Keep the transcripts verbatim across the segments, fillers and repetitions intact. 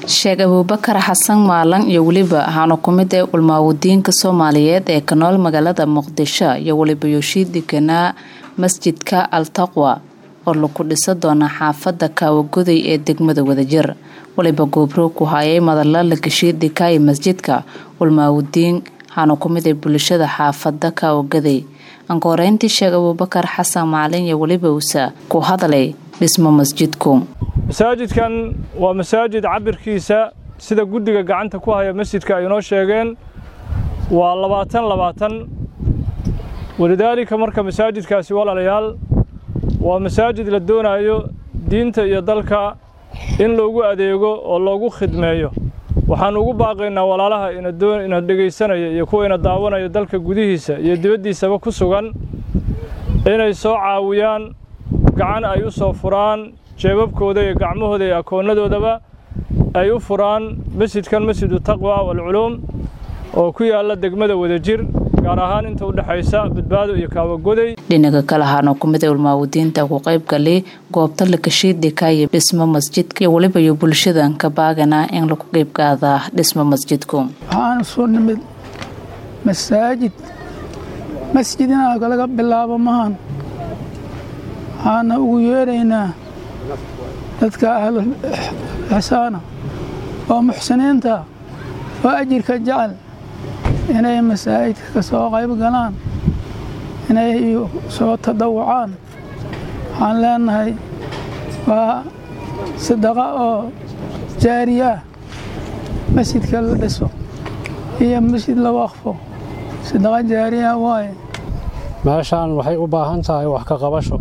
Sheekh Abuubakar Xasan Maalan iyo waliba waxaanu kumid ee ulmaawdiinka Soomaaliyeed ee ka nool magaalada Muqdisho iyo waliba yoshiidikana masjidka Al-Taqwa oo lagu dhisa doona xaafada Kaawagoday ee degmada Wadajir waliba goobro ku hayay madalla la gashiidika ee masjidka ulmaawdiin waxaanu kumid ee bulshada xaafada Kaawagoday anqoreyntii Sheekh Abuubakar Xasan Maalan iyo waliba usa ku hadalay dhismo masjidku masaajidkan waa masaajid cabirkiisa sida gudiga gacanta ku haya masjidka ay noo sheegeen waa labaatan labaatan walidaalika marka masaajidkaasi walaalayaal waa masaajid la doonayo diinta iyo dalka in loogu adeego oo loogu khidmeeyo waxaan ugu baaqaynaa walaalaha ina doon ina dhageysanaya iyo kuwa ina daawanaya dalka gudihiisa iyo dibadiisaba ku sugan inay soo caawiyaan gacan ay u soo furaan jeebabkooda iyo gacmahooda iyo akoonnadoodaba ay u furaan masjidkan masjidu taqwa wal culuum oo ku yaala degmada Wadajir gaar ahaan inta u dhaxaysa badbaado iyo Kaawagoday dhinaca kale ahaan kumid ulmaawdiinta ku qayb galay goobta la kashiidika iyo dhismo masjidka waliba iyo bulshadan ka baagana in lagu qayb qaado dhismo masjidku waxaan soo nimid masaajid masjidina laga bilaabo mahan ana ugu yeeraynaa dadka ahlul ihsaana oo muxsiniinta oo ajirka jecel inay masaajidka ka soo qayb galaan inay soo tadawucaan waxaan leenahay waa sadaqa oo jaariya masjidka la dhiso iyo masjid la waqfo sadaqa jaariya waaye meeshaan waxay u baahan tahay wax ka qabasho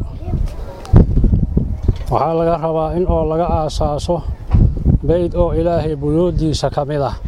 waxaa laga rabaa in oo laga aasaaso bayd oo ilaahay buyuudiisa ka mid ah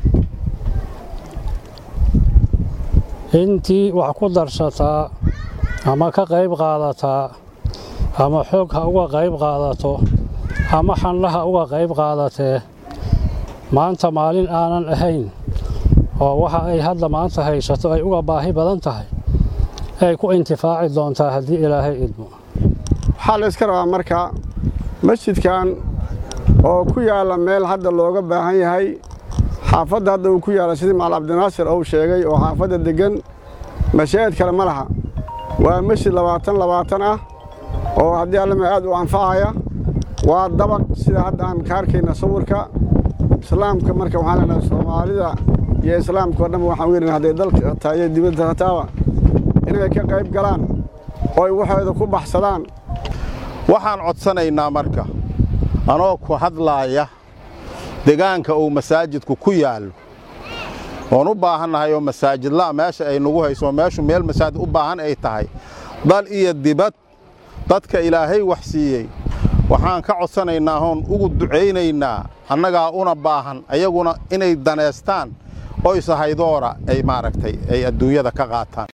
intii wax ku darsataa ama ka qayb qaadataa ama xoog ha uga qayb qaadato ama xanlaha uga qayb qaadatee maanta maalin aanan ahayn oo waxa ay hadda maanta haysato ay uga baahi badan tahay ay ku intifaaci doontaa haddii ilaahay idmo waxaa la iska rabaa marka masjidkan oo ku yaala meel hadda looga baahan yahay xaafadda hadda uu ku yaala sidii Maal Cabdinaasir oo sheegay oo xaafadda degan masjid kale ma laha waa masjid labaatan labaatan ah oo haddii alla ma aad u anfacaya waa dabaq sida hadda aan ka arkayna sawirka islaamka marka waxaan leenahay Soomaalida iyo islaamka oo dhan waxaan weerinahay haday dalka taayay dibadda hataaba inay ka qayb galaan oo ay waxooda ku baxsadaan waxaan codsanaynaa marka anoo ku hadlaaya deegaanka uu masaajidku ku yaalo oo u baahannahay oo masaajid la meesha ay nagu hayso meeshu meel masaajid u baahan ay tahay dal iyo dibad dadka ilaahay wax siiyay waxaan ka codsanaynaa hoon ugu duceynaynaa annaga una baahan ayaguna inay daneestaan oo isahaydoora ay maaragtay ay adduunyada ka qaataan